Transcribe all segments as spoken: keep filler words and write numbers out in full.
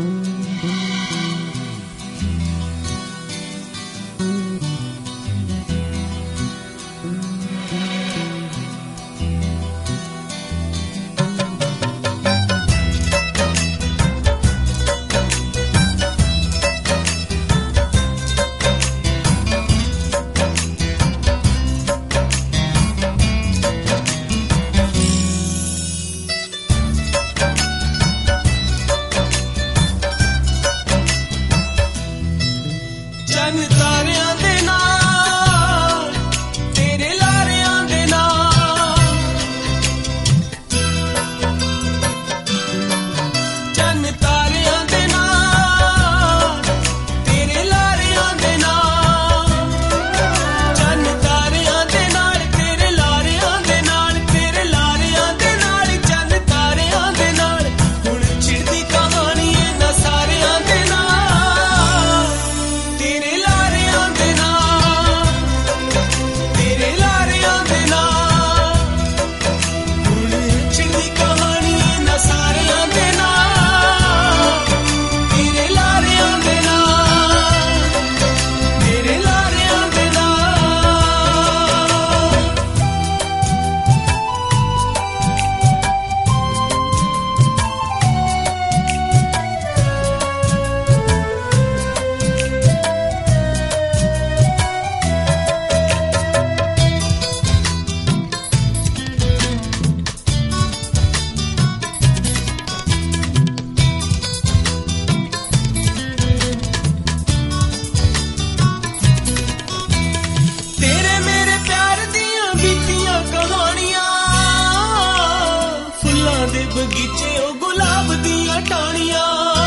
बगीचे ओ गुलाब दिया टाणियां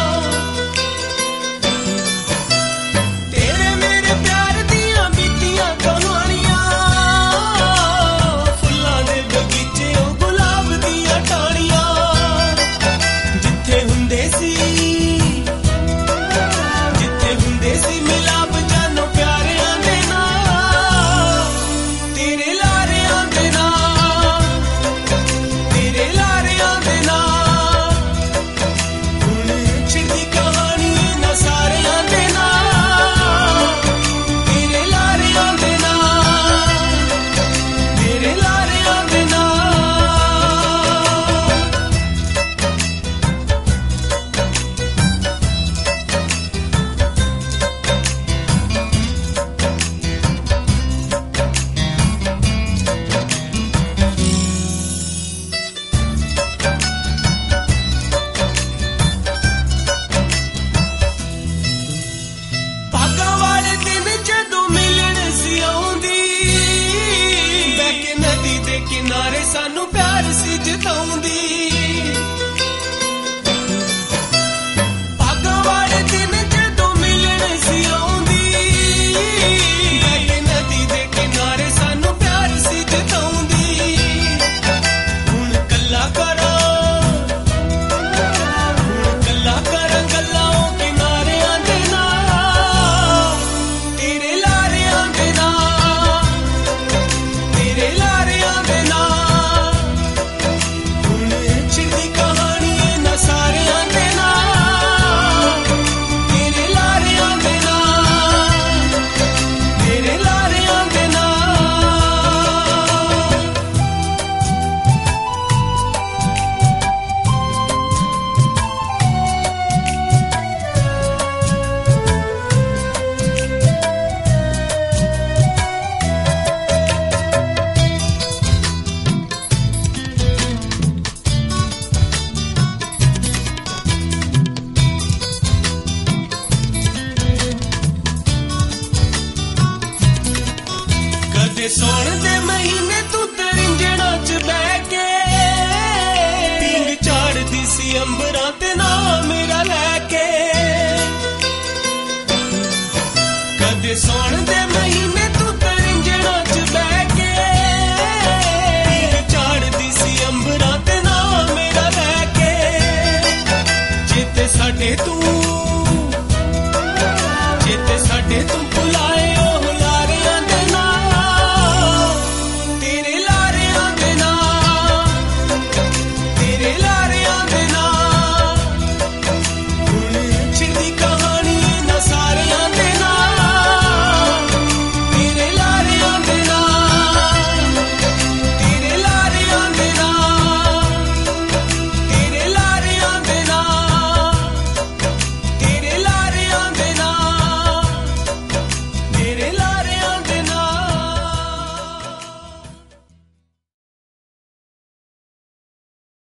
तेरे मेरे प्यार दिया बीतियां कहानियां फुल्लां दे बगीचे ओ गुलाब दिया टाणियां जिथे हुंदे सी जिथे हुंदे सी मिलाप जानो प्यारियां दे नाल तेरे लारियां दे नाल तेरे लारियां दे नाल किनारे सानू प्यार सी जताउंदी भागां वाले दिन जदों मिलण सी आउंदी बैठे नदी दे किनारे सानू प्यार सी जताउंदी हुण कल्ला करा हुण कल्ला करा गल्लां किनारियां दे नाल तेरे लारियां दे नाल तेरे लारियां सोण दे महीने तू तरिंजणा च बह के पींग झाड़दी सी अंबरां ते नाम